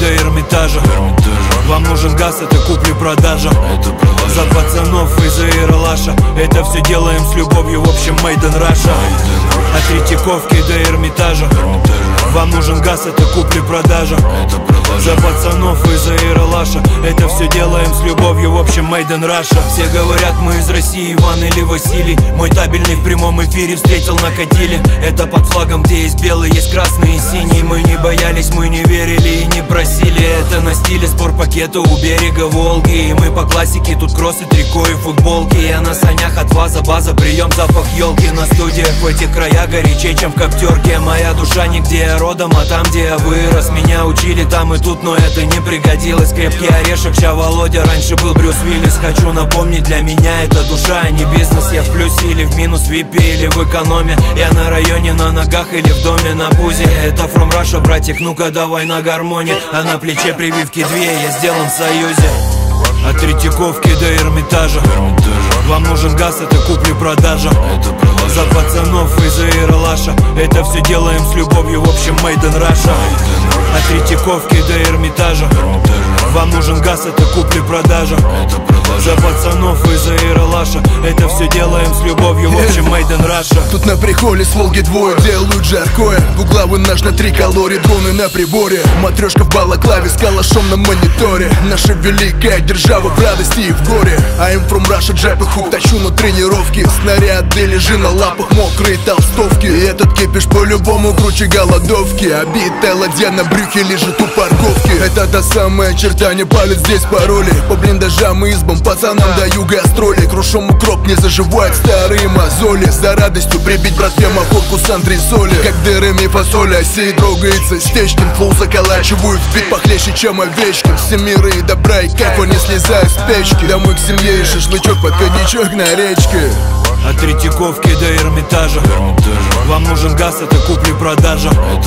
до Эрмитажа. Вам нужен газ, это купли-продажа. За пацанов из-за Ералаша. Это все делаем с любовью, в общем, made in Russia. От Третьяковки до Эрмитажа. Вам нужен газ, это купли-продажа. За пацанов из-за Ералаша. Это все делаем с любовью, в общем, made in Russia. Все говорят, мы из России, Иван или Василий. Мой табельный в прямом эфире встретил на Катиле. Это под флагом, где есть белый, есть красный и синий. Мы не боялись, мы не верили и не просили. Это на стиле спортпакета у берега Волги. И мы по классике, тут кроссы, трико и футболки. Я на санях от ВАЗа, база, прием, запах елки. На студиях в этих краях горячей, чем в Коптерке. Моя душа не где я родом, а там, где я вырос. Меня учили там и тут, но это не пригодилось. Крепкий орешек, ща Володя, раньше был Брюс Уиллис. Хочу напомнить, для меня это душа, а не бизнес. Я в плюсе или в минус, в випе или в экономе. Я на районе, на ногах или в доме на бузе. Это From Russia, братик, ну-ка давай на гармоне. А на плече прививки две, я сделан в Союзе. От Третьяковки до Эрмитажа. Вам нужен газ, это купли-продажа. За пацанов из-за Ералаша. Это все делаем с любовью, в общем, made in Russia. От Третьяковки до Эрмитажа. Вам нужен газ, это купли-продажа. За пацанов из-за Ералаша. Это все делаем с любовью, в общем, made in Russia. Тут на приколе с Волги двое делают жаркое. Буглавы наш на 3 калории, дроны на приборе. Матрешка в балаклаве с калашом на мониторе. Наша великая держава в радости и в горе. I'm from Russia, джеб и хук, тащу на тренировки. Снаряды лежи на лапах, мокрые толстовки. И этот кипиш по-любому круче голодовки. Обитая ладья на брюхе лежит у парковки. Это та самая черта, не палец здесь пароли. По блиндажам и избам пацанам даю гастроли. Крушом укроп, не заживают старые мозоли. За радостью прибить братве махорку с антресоли. Как дырами фасоли, осей трогается Стечкин. Флоу заколачиваю в бит похлеще, чем Овечкин. Все мира и добра и кайфа, не слезаю с печки. Домой к семье и шашлычок под коньячок на речке. От Третьяковки до Эрмитажа. Вам нужен газ, это купли-продажа.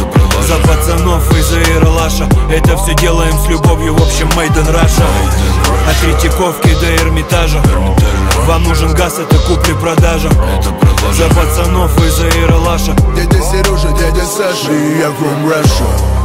За пацанов из-за Ералаша. Это все делаем с любовью, в общем, made in Russia. От Третьяковки до Эрмитажа. Вам нужен газ, это купли-продажа. За пацанов из-за Ералаша. Дядя Сережа, дядя Саша, и я from Russia.